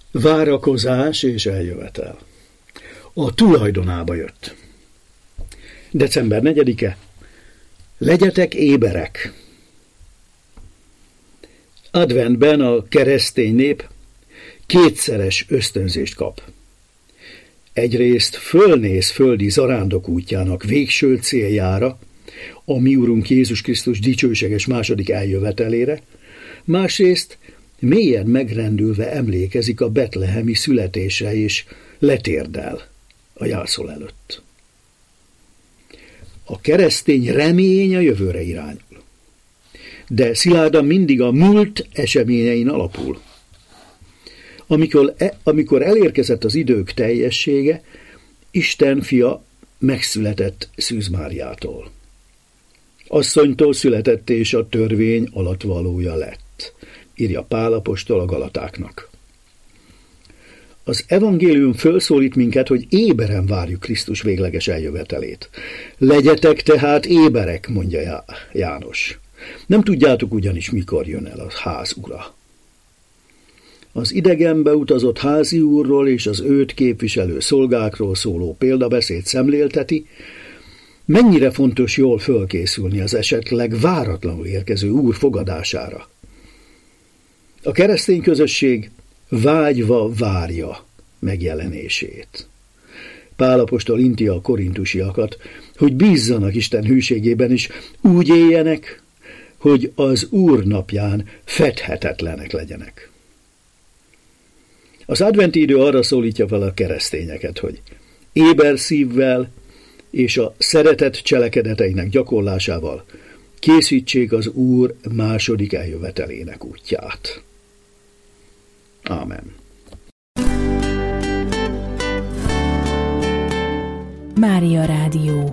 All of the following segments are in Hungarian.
Várakozás és eljövetel. A tulajdonába jött. December 4-e. Legyetek éberek. Adventben a keresztény nép kétszeres ösztönzést kap. Egyrészt fölnéz földi zarándok útjának végső céljára, a mi Urunk Jézus Krisztus dicsőséges második eljövetelére, másrészt mélyen megrendülve emlékezik a betlehemi születésre és letérdel a jászol előtt. A keresztény remény a jövőre irányul, de szilárdan mindig a múlt eseményein alapul. Amikor elérkezett az idők teljessége, Isten fia megszületett Szűz Máriától. Asszonytól született és a törvény alattvalója lett, írja Pál apostol a Galatáknak. Az evangélium fölszólít minket, hogy éberen várjuk Krisztus végleges eljövetelét. Legyetek tehát éberek, mondja János. Nem tudjátok ugyanis, mikor jön el a ház ura. Az idegenbe utazott házi úrról és az őt képviselő szolgákról szóló példabeszéd szemlélteti, mennyire fontos jól fölkészülni az esetleg váratlanul érkező úr fogadására. A keresztény közösség vágyva várja megjelenését. Pál apostol inti a korintusiakat, hogy bízzanak Isten hűségében is, úgy éljenek, hogy az Úr napján fedhetetlenek legyenek. Az adventi idő arra szólítja fel a keresztényeket, hogy éber szívvel és a szeretet cselekedeteinek gyakorlásával készítsék az Úr második eljövetelének útját. Ámen. Mária Rádió.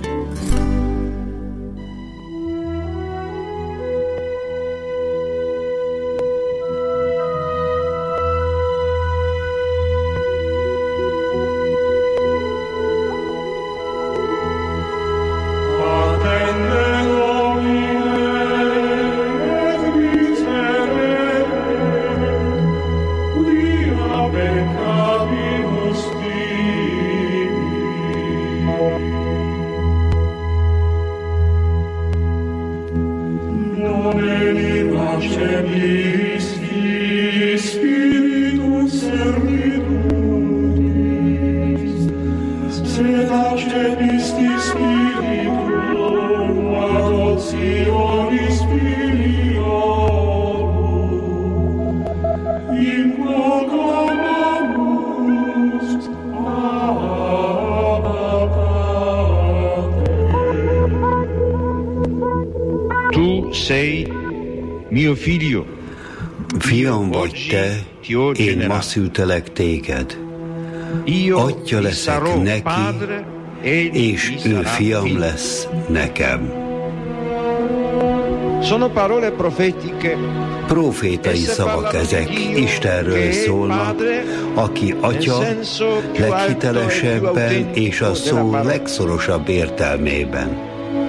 Fiam vagy te, én ma szültelek téged. Atya leszek neki, és ő fiam lesz nekem. Profétai szavak ezek, Istenről szólnak, aki atya leghitelesebben és a szó legszorosabb értelmében.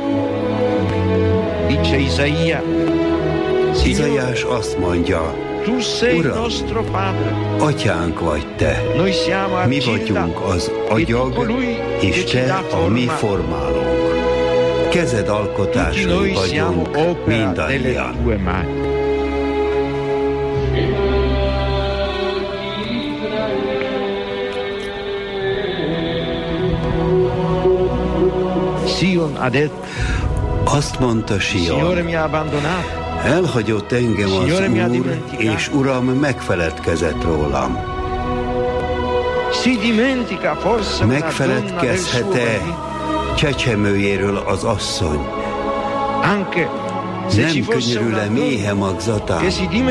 Izaiás azt mondja, Uram, atyánk vagy te, mi vagyunk az agyag, és te a mi formálónk. Kezed alkotásai vagyunk mindannyian. Azt mondta Sion, elhagyott engem az Úr, és Uram megfeledkezett rólam. Megfeledkezhet-e csecsemőjéről az asszony? Nem könyörül-e méhe magzatán?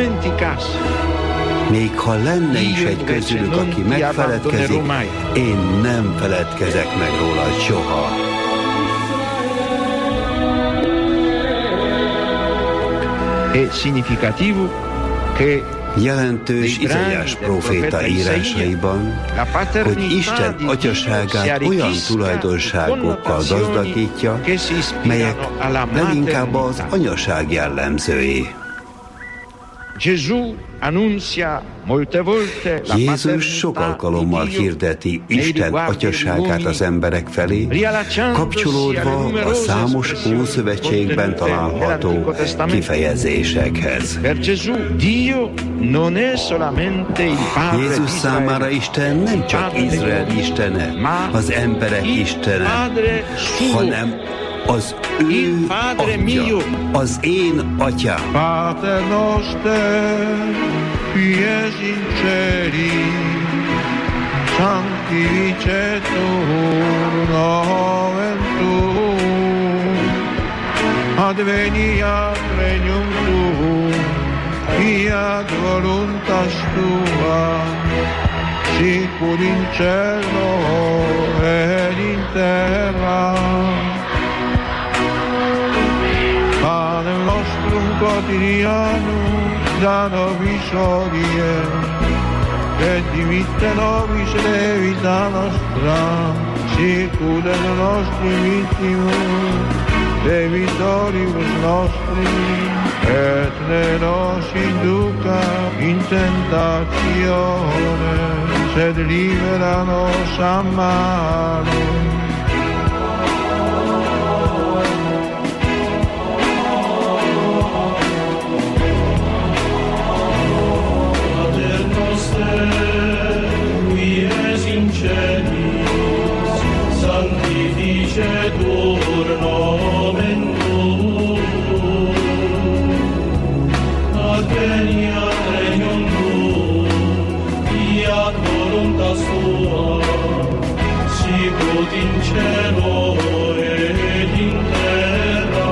Még ha lenne is egy közülük, aki megfeledkezik, én nem feledkezek meg rólad soha. Jelentős Izaiás próféta írásaiban, hogy Isten atyaságát olyan tulajdonságokkal gazdagítja, melyek leginkább az anyaság jellemzői. Jézus sok alkalommal hirdeti Isten atyaságát az emberek felé, kapcsolódva a számos Ószövetségben található kifejezésekhez. Jézus számára Isten nem csak Izrael istene, az emberek istene, hanem az ő atya, az én atyám. Pater noster, qui es in celis, sanctificetur nomen tuum, adveniat regnum tuum, fiat voluntas tua, sicur in cielo et in terra. Panem nostrum quotidianum da nobis hodie, et dimitte nobis debita nostra, sicur et nostri vittimus debitoribus nostris, et ne nos induca in tentatione, sed libera nos a malo. Sanctificetur nomen tuum, adveniat regnum tuum, fiat voluntas tua, sicut in cielo et in terra.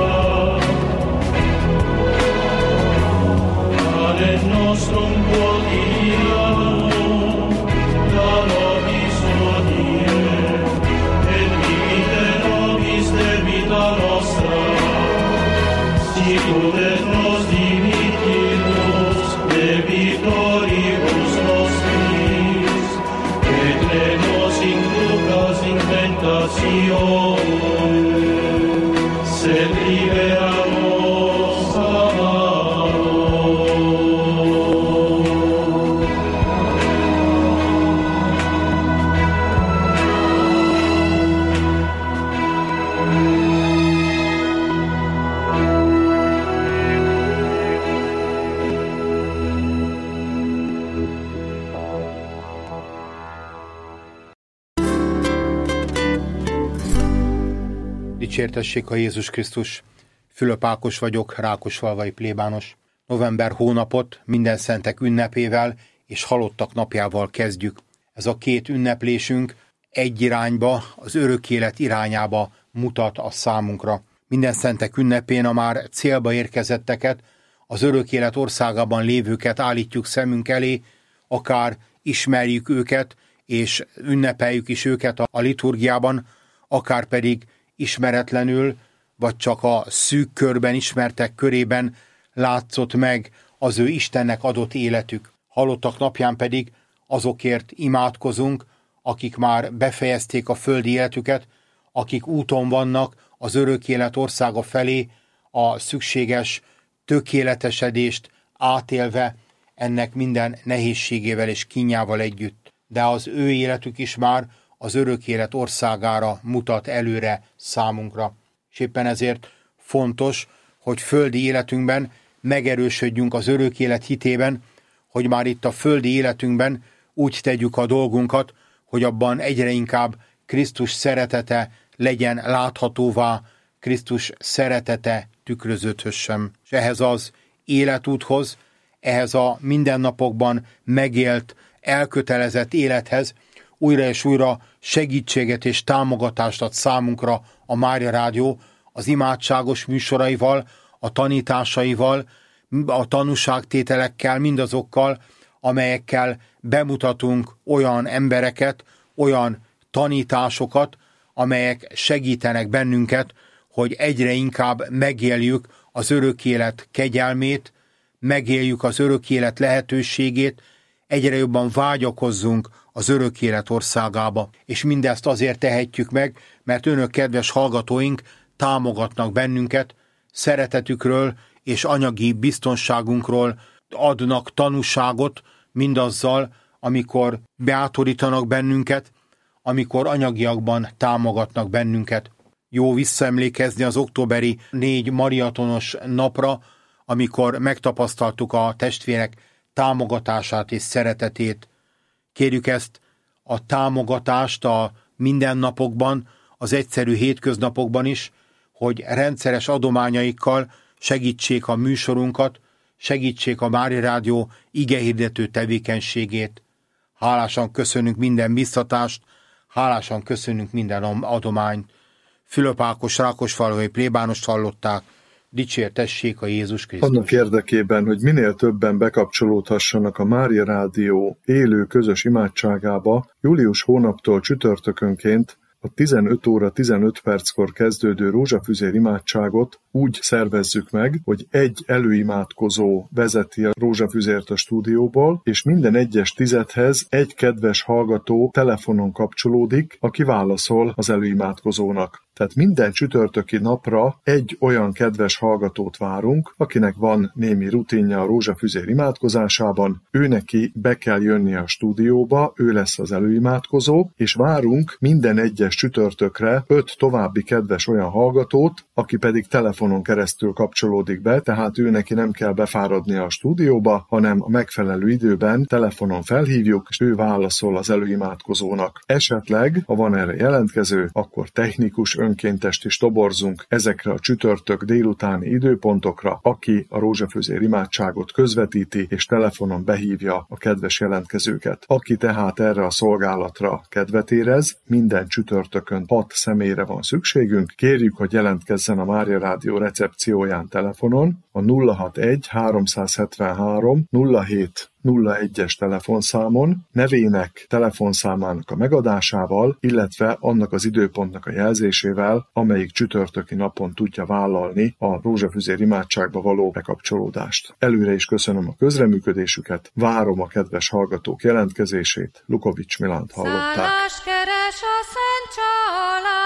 Panem nostrum quotidianum da nobis hodie, et dimitte nobis debita nostra, sicut et nos dimittimus debitoribus nostris, et ne nos inducas in tentatione, sed libera nos a malo. Dicsértessék a Jézus Krisztus! Fülöp Ákos vagyok, rákosfalvai plébános. November hónapot minden szentek ünnepével és halottak napjával kezdjük. Ez a két ünneplésünk egy irányba, az örök élet irányába mutat a számunkra. Minden szentek ünnepén a már célba érkezetteket, az örök élet országában lévőket állítjuk szemünk elé, akár ismerjük őket, és ünnepeljük is őket a liturgiában, akár pedig ismeretlenül, vagy csak a szűk körben ismertek körében látszott meg az ő Istennek adott életük. Halottak napján pedig azokért imádkozunk, akik már befejezték a földi életüket, akik úton vannak az örök élet országa felé, a szükséges tökéletesedést átélve ennek minden nehézségével és kínjával együtt. De az ő életük is már az örök élet országára mutat előre számunkra. És éppen ezért fontos, hogy földi életünkben megerősödjünk az örök élet hitében, hogy már itt a földi életünkben úgy tegyük a dolgunkat, hogy abban egyre inkább Krisztus szeretete legyen láthatóvá, Krisztus szeretete tükröződhössen. És ehhez az életúthoz, ehhez a mindennapokban megélt, elkötelezett élethez újra és újra segítséget és támogatást ad számunkra a Mária Rádió az imádságos műsoraival, a tanításaival, a tanúságtételekkel, mindazokkal, amelyekkel bemutatunk olyan embereket, olyan tanításokat, amelyek segítenek bennünket, hogy egyre inkább megéljük az örök élet kegyelmét, megéljük az örök élet lehetőségét, egyre jobban vágyakozzunk az örök élet országába. És mindezt azért tehetjük meg, mert önök, kedves hallgatóink, támogatnak bennünket, szeretetükről és anyagi biztonságunkról, adnak tanúságot mindazzal, amikor beátorítanak bennünket, amikor anyagiakban támogatnak bennünket. Jó visszaemlékezni az októberi 4 mariatonos napra, amikor megtapasztaltuk a testvérek támogatását és szeretetét. Kérjük ezt a támogatást a mindennapokban, az egyszerű hétköznapokban is, hogy rendszeres adományaikkal segítsék a műsorunkat, segítsék a Mária Rádió igehirdető tevékenységét. Hálásan köszönünk minden biztatást, hálásan köszönünk minden adományt. Fülöp Ákos rákosfalvai plébánost hallották, dicsértessék a Jézus Krisztus. Annak érdekében, hogy minél többen bekapcsolódhassanak a Mária Rádió élő közös imádságába, július hónaptól csütörtökönként a 15 óra 15 perckor kezdődő rózsafüzér imádságot úgy szervezzük meg, hogy egy előimádkozó vezeti a rózsafüzért a stúdióból, és minden egyes tizedhez egy kedves hallgató telefonon kapcsolódik, aki válaszol az előimádkozónak. Tehát minden csütörtöki napra egy olyan kedves hallgatót várunk, akinek van némi rutinja a rózsafüzér imádkozásában, ő neki be kell jönni a stúdióba, ő lesz az előimádkozó, és várunk minden egyes csütörtökre 5 további kedves olyan hallgatót, aki pedig telefonon keresztül kapcsolódik be, tehát ő neki nem kell befáradnia a stúdióba, hanem a megfelelő időben telefonon felhívjuk, és ő válaszol az előimádkozónak. Esetleg, ha van erre jelentkező, akkor technikus önkéntest is toborzunk ezekre a csütörtök délutáni időpontokra, aki a rózsafüzér imádságot közvetíti, és telefonon behívja a kedves jelentkezőket. Aki tehát erre a szolgálatra kedvet érez, minden csütörtökön 6 személyre van szükségünk, kérjük, hogy jelentkezzen a Mária Rádió recepcióján telefonon, a 061 373 07 01-es telefonszámon, nevének, telefonszámának a megadásával, illetve annak az időpontnak a jelzésével, amelyik csütörtöki napon tudja vállalni a rózsafüzér imádságba való bekapcsolódást. Előre is köszönöm a közreműködésüket, várom a kedves hallgatók jelentkezését. Lukovics Milánt hallották. Szállás keres a Szent Család.